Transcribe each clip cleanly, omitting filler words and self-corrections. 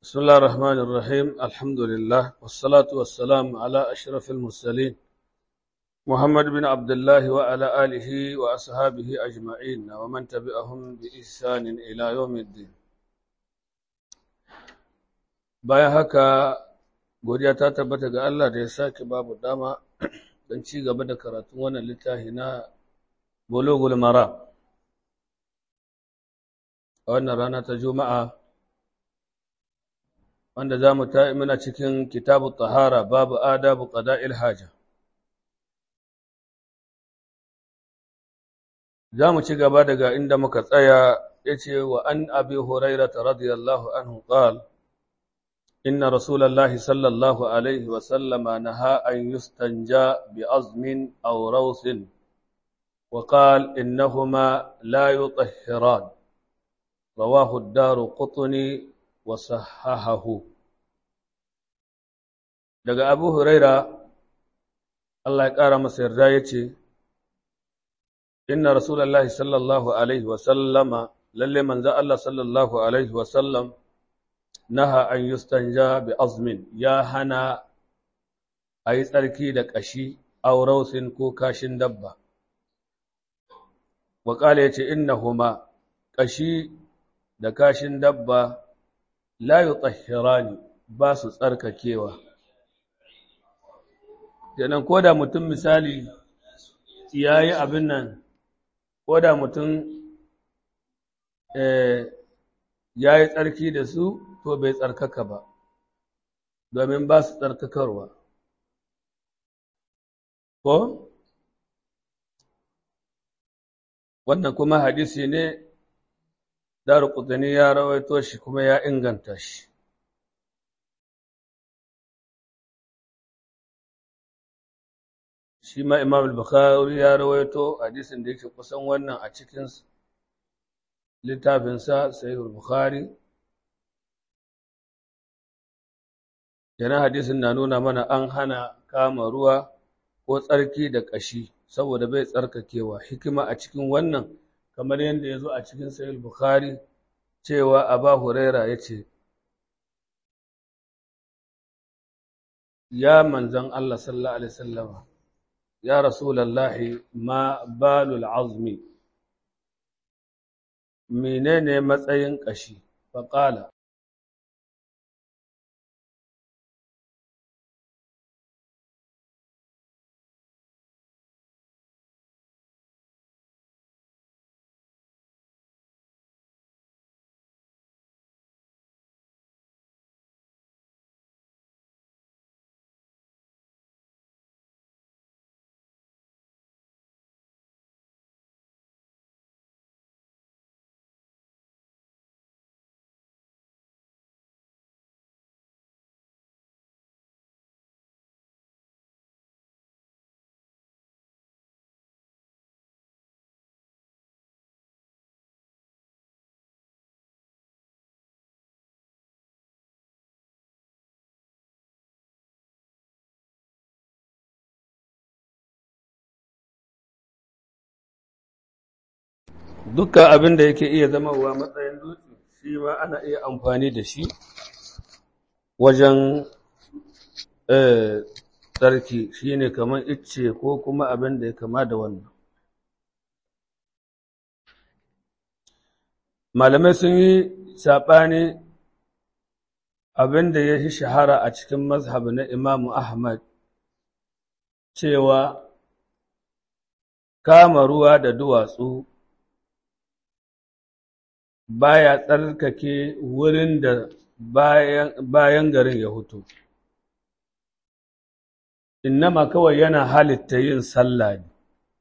بسم الله الرحمن الرحيم الحمد لله والصلاة والسلام على أشرف المرسلين محمد بن عبد الله وعلى آله وأصحابه أجمعين ومن تبعهم بإحسان إلى يوم الدين. bayan haka godiya ta tabbata ga Allah da ya sake babu dama don ci gaba da karatun wannan littafi na Bulughul Maram a wannan rana ta Juma'a wanda za mu ta muna cikin kitabu tahara babu adabu qada'il haja. Za mu ci gaba daga inda muka tsaya yace wa an abi hurairah radiyallahu anhu qala inna rasulallahi sallallahu alaihi wa sallama naha an yustanja bi azmin aw rawsin wa qala innahuma la yutahhiran rawahu ad-Daraqutni wa sahahahu. Daga Abu Huraira Allah ya ƙara masa yarda yace inna rasulullahi sallallahu alaihi wa sallama lalle manzo Allah sallallahu alaihi wa sallam naha an yustanja bi azmin ya hana ayi tsarki da kashi aw rawsin ko kashin dabba wa qala yace innahuma kashi da kashin dabba la yutahhirani ba su tsarkakewa. Kenan koda mutum misali yayi abin nan, koda mutum yayi tsarki da su to bai tsarkaka ba domin ba su tsarkakarwa. Ko wannan kuma hadisi ne Daraqutni ya rawaito shi kuma ya inganta shi. Shi ma Imam al-Bukhari ya rawaito hadisin da yake kusan wannan a cikin littafinsa Sahih al-Bukhari. Yana hadisin na nuna mana an hana kama ruwa ko tsarki da kashi saboda bai tsarkakewa. Hikima a cikin wannan kamar yadda ya zo a cikin Sahih Bukhari cewa Abu Huraira ya ce, Ya manzan Allah sallallahu Alaihi Wasallama, ya Rasulallahi ma balul azmi, menene matsayin ƙashi, faƙala. Dukkan abin da yake iya zama wa matsayin dutse shi ma ana iya amfani da shi wajen tsarki, shi ne kamar icce ko kuma abin da ya kama da wannan. Malamai sun yi saɓani abin da ya fi shahara a cikin mazhab na Imam Ahmad cewa kama ruwa da duwatsu baya tsarkake wurin da bayan garin ya hutu. Innama kawai yana halitta yin sallah ne.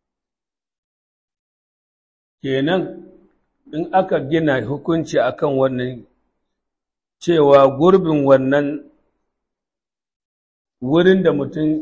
Kenan in aka gina hukunci akan wannan cewa gurbin wannan wurin da mutum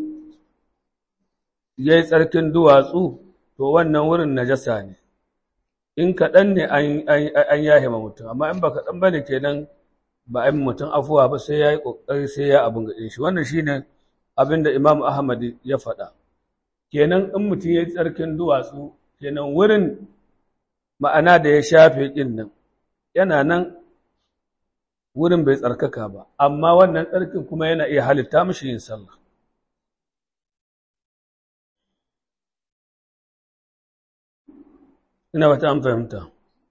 ya yi tsarkin duwatsu to wannan wurin najasa ne. In kaɗan ne an yahe ma mutum, amma in ba kaɗan ba ne kenan ba a yi mutum afuwa ba sai ya yi ƙoƙari sai ya abin gaɗin shi. Wannan shi ne abin da Imam Ahmad ya faɗa. Kenan in mutum ya yi tsarkin duwatsu, kenan wurin ma'ana da ya shafe ƙin nan, yana nan wurin bai tsarkaka ba, amma wannan tsarkin kuma yana iya halitta mishi yin sallah. Ina wata an fahimta.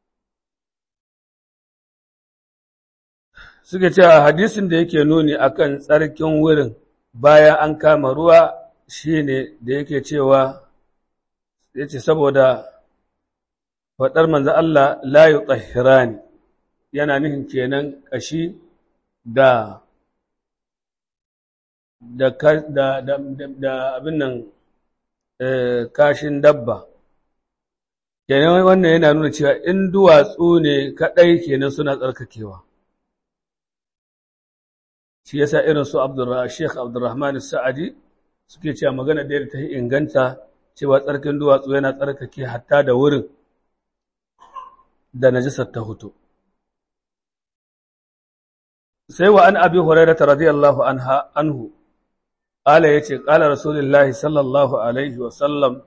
Suke cewa hadisin da yake nuni akan tsarkin wurin bayan an kama ruwa shine da yake cewa, yace saboda faɗar manzo Allah la yutahhirani, yana nihin kenan ƙashi da abin nan kashin dabba. Kenan wannan yana nuna cewa in duwatsu ne kaɗai kenan suna tsarkakewa. Shi yasa irin su Sheikh Abdurrahman Sa'adi suke cewa magana da ta inganta cewa tsarkin duwatsu yana tsarkake hatta da wurin da najisar ta hutu. Sai wa an Abi Hurairah radiyallahu anhu qala yace qala Rasulullahi sallallahu alaihi wa sallam,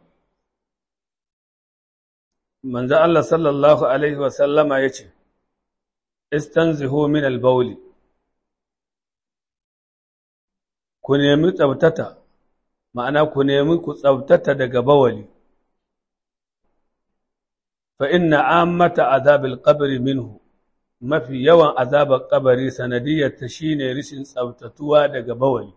manzo Allah sallallahu alaihi wa sallama yace istanzihu min al-bawl, ku nemi tsabtata, ma'ana ku nemi ku tsabtata daga bawali, fa inna ammata azabil qabri minhu, mafi yawan azabar kabari sanadiyyarta shine rishin tsabtatuwa daga bawali.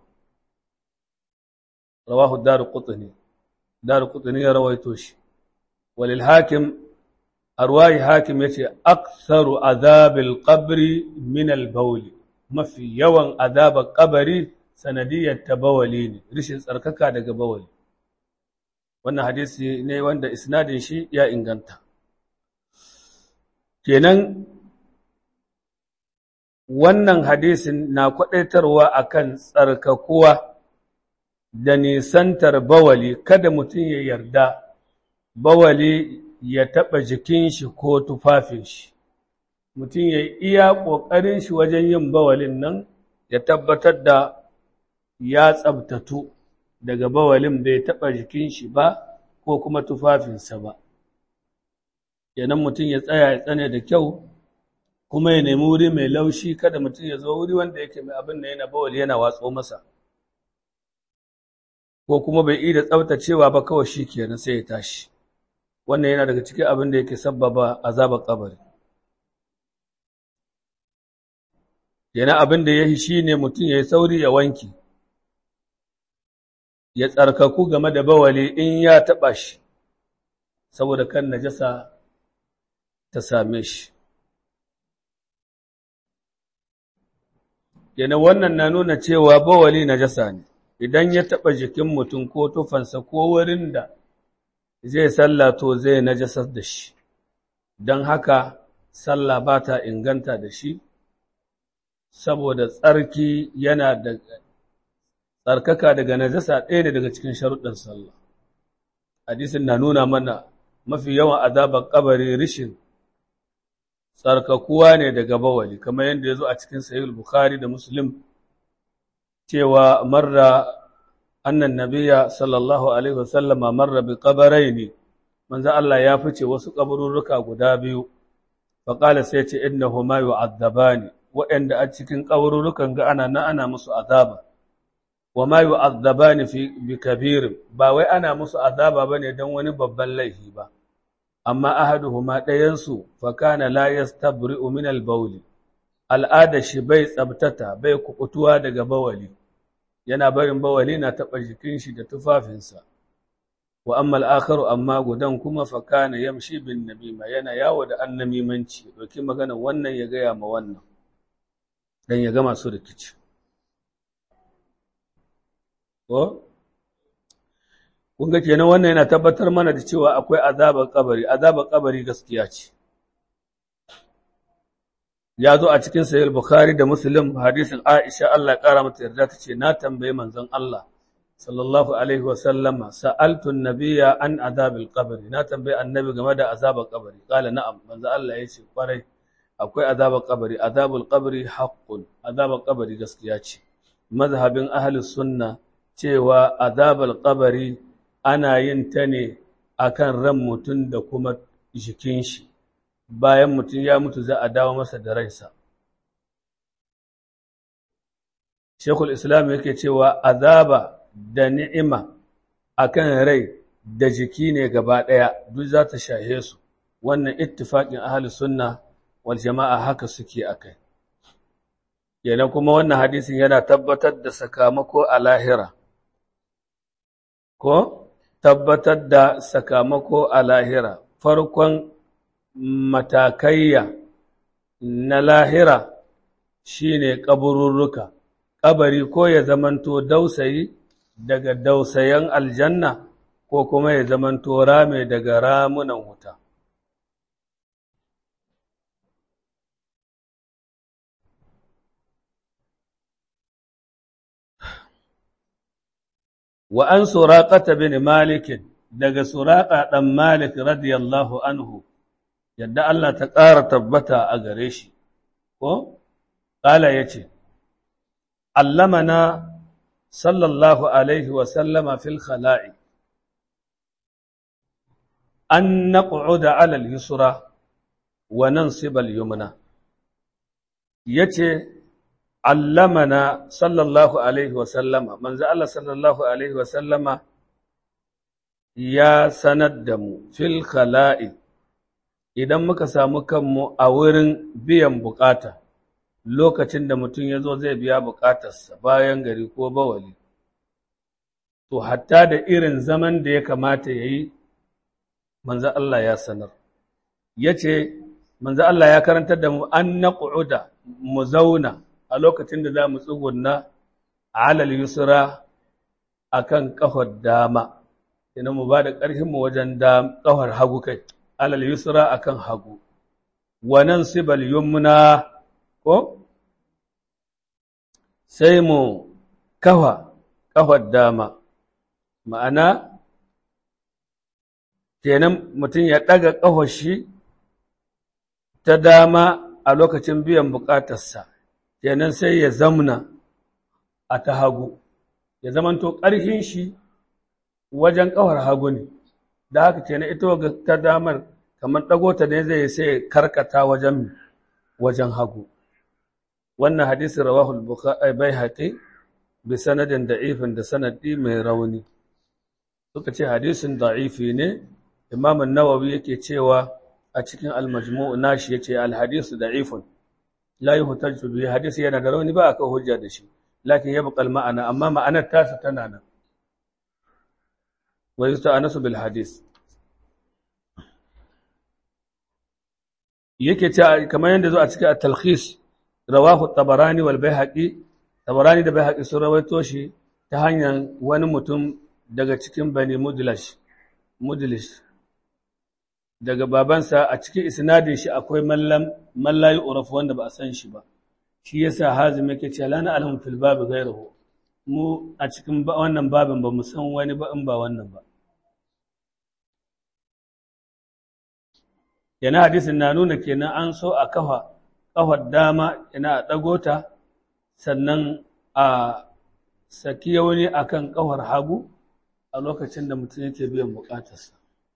Rawahu Daraqutni ya rawaito shi. Walil Hakim, arwayi Hakim yace aktharu azabil qabri min al bawl, mafi yawan azabar kabari sanadiyyar ta bawali ne, rishin tsarkaka daga bawali. Wannan hadisi ne wanda isnadin shi ya inganta. Kenan wannan hadisin na kwadaitarwa akan tsarkakuwa da nisantar bawali, kada mutum ya yarda bawali ya taɓa jikin shi ko tufafin shi. Mutum ya iya ƙoƙarin shi wajen yin bawalin nan ya tabbatar da ya tsabtatu daga bawalin bai taɓa jikin shi ba ko kuma tufafinsa ba. Kenan mutum ya tsaya ya tsane da kyau, kuma ya nemi wuri mai laushi, kada mutum ya zo wuri wanda yake mai abin da yana bawali yana watso masa, ko kuma bai iya tsabtacewa ba kawai shi kenan sai ya tashi. Wannan yana daga cikin abin da yake sabbaba azabar kabari. Kenan abin da ya yi shi ne mutum ya yi sauri ya wanki, ya tsarkaku game da bawali in ya taɓa shi, saboda kan najasa ta same shi. Kenan wannan na nuna cewa bawali najasa ne, idan ya taɓa jikin mutum ko tufansa ko wurin da zai sallah to zai najasar da shi, don haka sallah ba ta inganta da shi, saboda tsarki yana da tsarkaka daga najasa ɗaya ne daga cikin sharuɗin sallah. Hadisin na nuna mana mafi yawan azabar kabari rishin tsarkakuwa ne daga bawali, kamar yadda ya zo a cikin Sahih Bukhari da Muslim cewa annan nabiya sallallahu alaihi wasallam marra bi qabaraini, manzo Allah ya fice wasu kaburruka guda biyu, fa qala sai ce innahuma yu'adzabani, waɗanda a cikin kaburrukan ga ana musu azaba, wa ma yu'adzabani bi kabir, ba wai ana musu azaba bane dan wani babban laifi ba, amma ahaduhuma ɗayansu fa kana la yastabri'u min al-bawl, al'ada shi bai tsabtata bai kukutuwa daga bawali, yana barin bawali na taɓa jikin shi da tufafinsa. Wa amma al'akaru, amma gudan kuma fa kana yamshi bin namima, yana yawo da annamimanci, ɗauki magana wannan ya gaya ma wannan dan ya gama su rikici. Ko kun ga kenan wannan yana tabbatar mana da cewa akwai azabar kabari gaskiya ce. Ya zo a cikin Sahih Bukhari da Muslim hadisin Aisha, Allah ya kara mata yarda, tace na tambaye manzon Allah sallallahu alaihi wa sallama, sa'altu an-nabiyya an azabil qabri, na tambaye annabi game da azabar kabari. Kala na'am, manzon Allah yace kwarai akwai azabar kabari, azabul qabri haqqun, azabar kabari gaskiya ce. Mazhabin ahlus sunna cewa azabar kabari ana yin ta ne akan ran mutum da kuma jikin shi, bayan mutum ya mutu za a dawo masa da ransa. Shekul Islam yake cewa azaba da ni'ima akan rai da jiki ne gaba ɗaya duk za ta shahe su, wannan ittifaƙin ahli sunna wal jama'a haka suke akai. Kenan kuma wannan hadisin yana tabbatar da sakamako a lahira, ko tabbatar da sakamako a lahira, farkon matakaiya na lahira shine kabururruka, kabari ko ya zamanto dausayi daga dausayen aljanna ko kuma ya zamanto rame daga ramunan wuta. Wa an Suraqata bin Malik daga Suraqa dan Malik radiyallahu anhu yadda Allah ta ƙara tabbata a gare shi ko qala yace allamana sallallahu alaihi wa sallama fil khala'i an naq'uda 'ala al-yusra wa nansib al-yumna yace allamana sallallahu alaihi wasallama manzo Allah sallallahu alaihi wasallama ya sanar da mu fil khala'i idan muka samu kanmu a wurin biyan bukata lokacin da mutum ya zo zai biya bukatarsa bayan gari ko bawali to hatta da irin zaman da ya kamata ya yi manzo Allah ya sanar yace manzo Allah ya karantar da mu an naq'uda mu zauna a lokacin da za mu tsugunna alal yusra akan kafar dama ina mu ba da ƙarfin mu wajen kafar hagu kai alal yusra akan hagu wa nansibal yumna ko sai mu kafa kafar dama ma'ana kenan mutum ya daga kafar shi ta dama a lokacin biyan bukatarsa kenan sai ya zamna a ta hagu ya zamanto ƙarfin shi wajen ƙawar hagu ne da haka kenan ita ga ta damar kamar ɗago ta ne zai sai karkata wajen hagu wannan hadisi rawahu al-bukhari baihaqi bi sanadin da'ifin da sanadi mai rauni suka ce hadisin da'ifi ne imam an-nawawi yake cewa a cikin al-majmu' nashi yace al-hadisu da'ifun la yuhtaju bi hadisi yana da rauni ba aka hujja da shi lakin yabqa al-ma'ana amma ma'anar tasa tana nan wa yusta'anasu bil hadis yake ce kamar yanda zo a cikin at-talkhis rawahu at-tabarani wal baihaqi tabarani da baihaqi sun rawaito shi ta hanyar wani mutum daga cikin bani mudlish daga babansa a cikin isnadin shi akwai mallayi uraf wanda ba a san shi ba shi yasa hazim yake cewa lana alhum fil bab ghayruhu mu a cikin wannan babin ba mu san wani ba in ba wannan ba yana hadisin na nuna kenan an so a kafar dama ina a dago ta sannan a saki yauni akan kafar hagu a lokacin da mutum yake biyan bukatarsa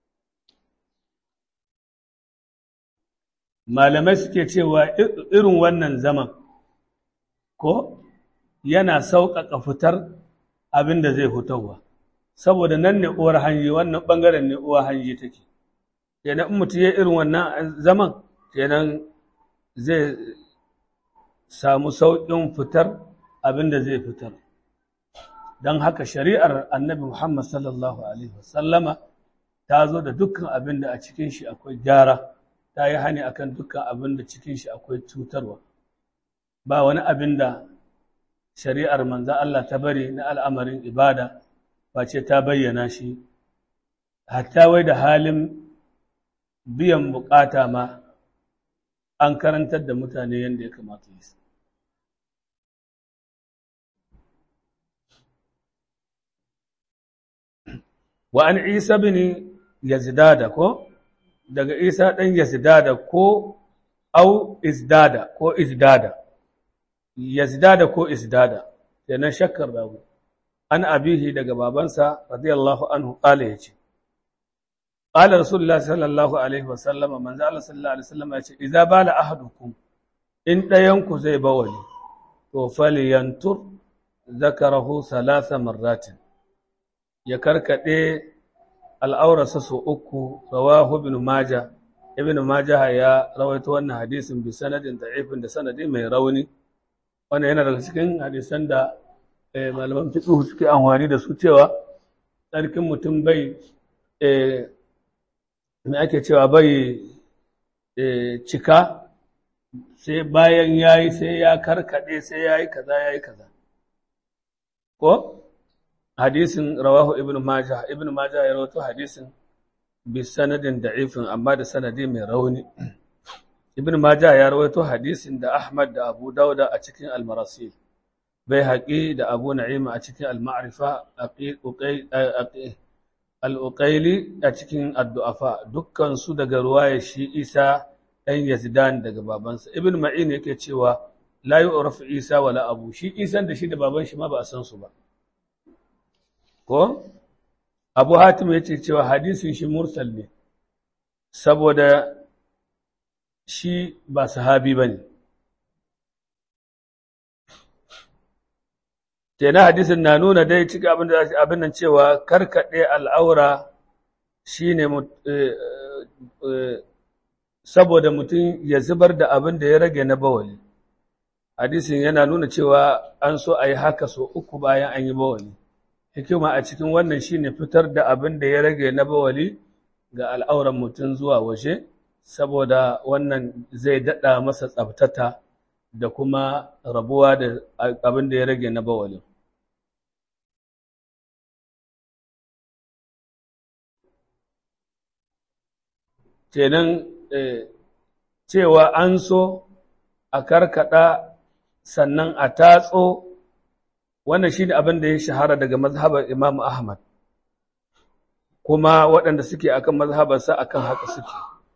malamai suke cewa irin wannan zaman ko yana sauƙaƙa fitar abin da zai fitowa saboda nan ne uwar hanyi wannan ɓangaren ne uwar hanyi take kenan in mutum ya irin wannan zaman kenan zai samu sauƙin fitar abin da zai fitar don haka shari'ar annabi Muhammad sallallahu alaihi wasallama ta zo da dukkan abin da a cikin shi akwai gyara ta yi hani akan dukkan abin da cikin shi akwai cutarwa ba wani abin da shari'ar manzan Allah ta bari na al'amarin ibada ba ce ta bayyana shi hatta wai da halin biyan bukata ma an karantar da mutane yadda ya kamata yi wa an isa bin yazdada ko daga isa ɗan yazdada ko au izdada ko izdada yazdada ko izdada kenan shakkar rawu an abihi daga babansa radiyallahu anhu qala yace qala rasulullah sallallahu alaihi wasallam manzo Allah sallallahu alaihi wasallam yace idza bala ahadukum in dayan ku zai bawali to falyantur zakarahu salasa marratin ya karkade al'aurarsa su uku rawahu ibn majah ya rawaito wannan hadisin bi sanadin da'ifin da sanadi mai rauni wannan yana daga cikin hadisan da malaman fiqh suke amfani da su cewa tsarkin mutum bai me ake cewa bai cika sai bayan yayi sai ya karkade sai yayi kaza ko hadisin rawahu ibn majah ya rawaito hadisin bi sanadin da'ifin amma da sanadi mai rauni ibn majah ya rawaito hadisin da ahmad da abu dauda a cikin al-marasil baihaqi da abu na'ima a cikin al-ma'rifa al-uqayli a cikin ad-du'afa dukkan su daga ruwaya shi isa dan yazdan daga babansa ibn ma'in yake cewa la yu'rafu isa wala abu shi isan da shi da baban shi ma ba a san su ba ko abu hatim ya ce cewa hadisin shi mursal ne saboda shi ba sahabi ba ne kenan hadisin na nuna dai cikin abin nan cewa karkaɗe al'aura shi ne saboda mutum ya zubar da abin da ya rage na bawali hadisin yana nuna cewa an so a yi haka so uku bayan an yi bawali hikima a cikin wannan shine fitar da abin da ya rage na bawali ga al'auran mutum zuwa waje saboda wannan zai daɗa masa tsabtata da kuma rabuwa da abin da ya rage na bawali kenan cewa an so a karkada sannan a tatso wannan shi ne abin da ya shahara daga mazhabar Imam Ahmad kuma waɗanda suke akan mazhabarsa akan haka suke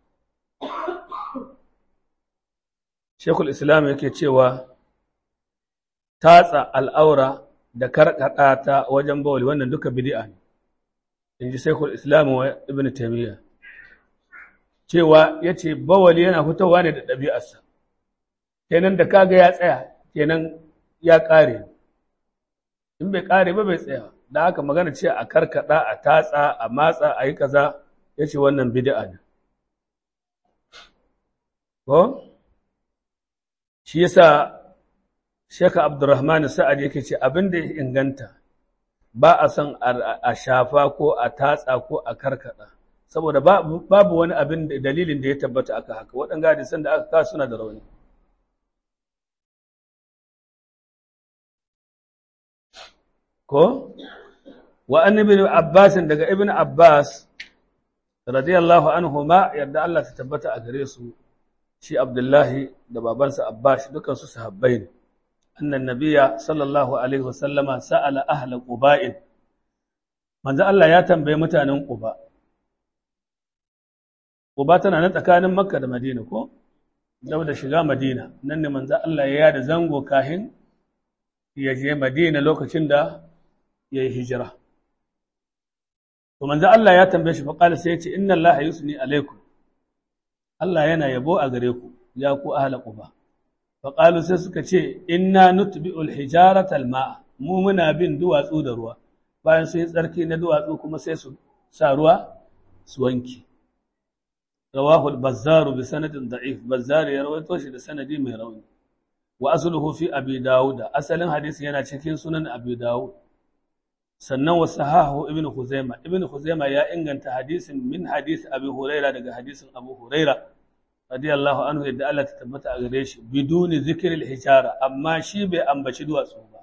Sheikhul Islam yake cewa tatsa al'aura da karkada ta wajen bawali wannan duka bid'a ne inji Sheikhul Islam wa Ibn Taymiyyah cewa yace bawali yana fitowa ne da ɗabi'arsa kenan da kaga ya tsaya kenan ya ƙare in bai ƙare ba bai tsaya da haka magana ce a karkada a tatsa a matsa a yi kaza ya ce wannan bid'a ne ko shi yasa Sheikh Abdurrahman Sa'ad yake ce abin da ya inganta ba a son a shafa ko a tatsa ko a karkada saboda babu wani abin da dalilin da ya tabbata aka haka waɗanda hadisan da aka kawo suna da rauni ko wa annabi Abbas daga ibn Abbas radiyallahu anhuma yadda Allah ta tabbata a gare su shi Abdullahi da babansa Abbas dukan su sahabbai ne annan nabiyya sallallahu alaihi wasallama sa'ala ahla quba'in manzo Allah ya tambaye mutanen Quba Quba tana nan tsakanin Makka da Madina ko da shiga Madina nan ne manzo Allah ya yada zango kahin ya je Madina lokacin da ya yi hijira. To, manzo Allah ya tambaye shi faƙali sai ya ce, Inna Allah yusni alaikum, Allah yana yabo a gare ku, ya ku ahala Quba. Faƙalu sai suka ce, Inna nutbi'ul hijaratal ma'a, mu muna bin duwatsu da ruwa, bayan sun yi tsarki na duwatsu kuma sai su sa ruwa su wanki. Rawahul Bazzaru bi sanadin da'if, Bazzari ya rawaito shi da sanadi mai rauni. Wa asluhu fi Abi Dawud, asalin hadisi yana cikin sunan Abi Dawud. sannan wa sahahu ibn Khuzaima ya inganta hadisin min hadisi Abi Huraira daga hadisin Abu Huraira radiyallahu anhu yadda Allah ta tabbata a gare shi biduni zikril hijara amma shi bai ambaci duwatsu ba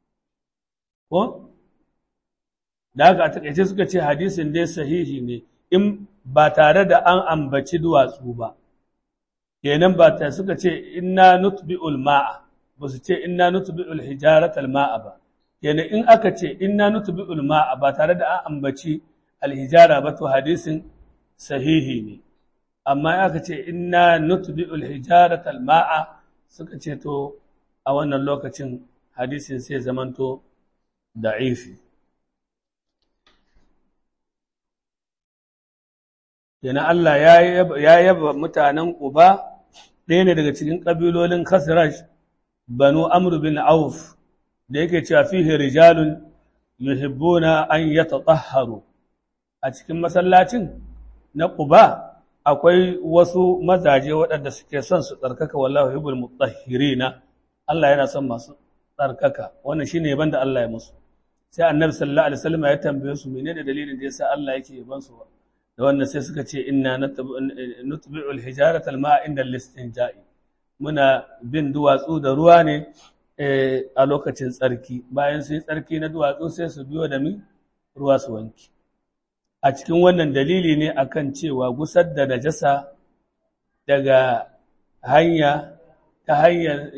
ko da haka a takaice suka ce hadisin dai sahihi ne in ba tare da an ambaci duwatsu ba kenan ba ta suka ce inna nutbi'ul ma'a ba su ce inna nutbi'ul hijaratal ma'a ba kenan in aka ce inna nutbi'ul ma'a ba tare da an ambaci alhijara ba to hadisin sahihi ne amma aka ce inna nutbi'ul hijaratal ma'a suka ce to a wannan lokacin hadisin sai zamanto da'ifi kenan Allah ya yaba mutanen Quba ɗaya ne daga cikin ƙabilolin Khazraj banu Amr bin Auf da yake cewa fihi rijalun yuhibbuna an yatatahharu a cikin masallacin na Quba akwai wasu mazaje waɗanda suke son su tsarkaka wallahu yuhibbul mutahhirina Allah yana son masu tsarkaka wannan shine yaban da Allah ya musu sai annabi sallallahu alaihi wasallam ya tambaye su menene dalilin da yasa Allah yake yaban su da wannan sai suka ce inna nutbi'ul hijarata al-ma'a inda al-istinja'i muna bin duwatsu da ruwa ne a lokacin tsarki bayan su yi tsarki na duwatsu sai su biyo da ruwa su wanki a cikin wannan dalili ne akan cewa gusar da najasa daga hanya ta hanyar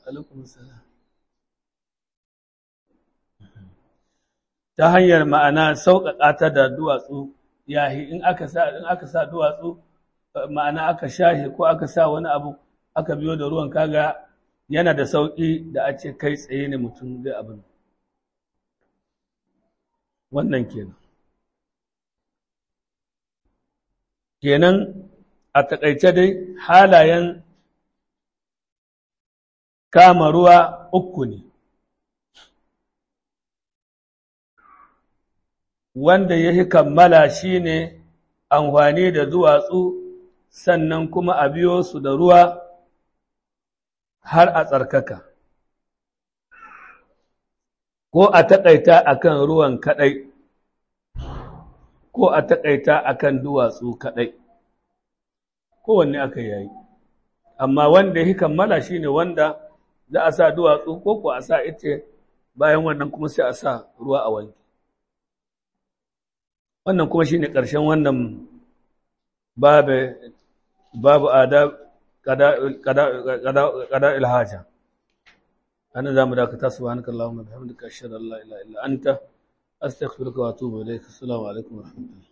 ta hanyar ma'ana sauƙaƙa ta da duwatsu yahi in aka sa duwatsu ma'ana aka shahe ko aka sa wani abu aka biyo da ruwan kaga yana da sauƙi da a ce kai tsaye ne mutum zai abin wannan kenan a taƙaice dai halayen kama ruwa uku ne wanda ya kammala shine amfani da duwatsu sannan kuma a biyo su da ruwa har a tsarkaka ko a taƙaita akan ruwan kaɗai ko a taƙaita akan duwatsu kaɗai kowanne aka yayi amma wanda ya kammala shine wanda za a sa duwatsu ko a sa ice bayan wannan kuma sai a sa ruwa a wanke wannan kuma shine ƙarshen wannan babu adab qada ilhaja ana zamu dakata subhanakallahumma bihamdika ashhadu an la ilaha illa anta astaghfiruka wa atubu ilaik assalamu alaikum wa rahmatullahi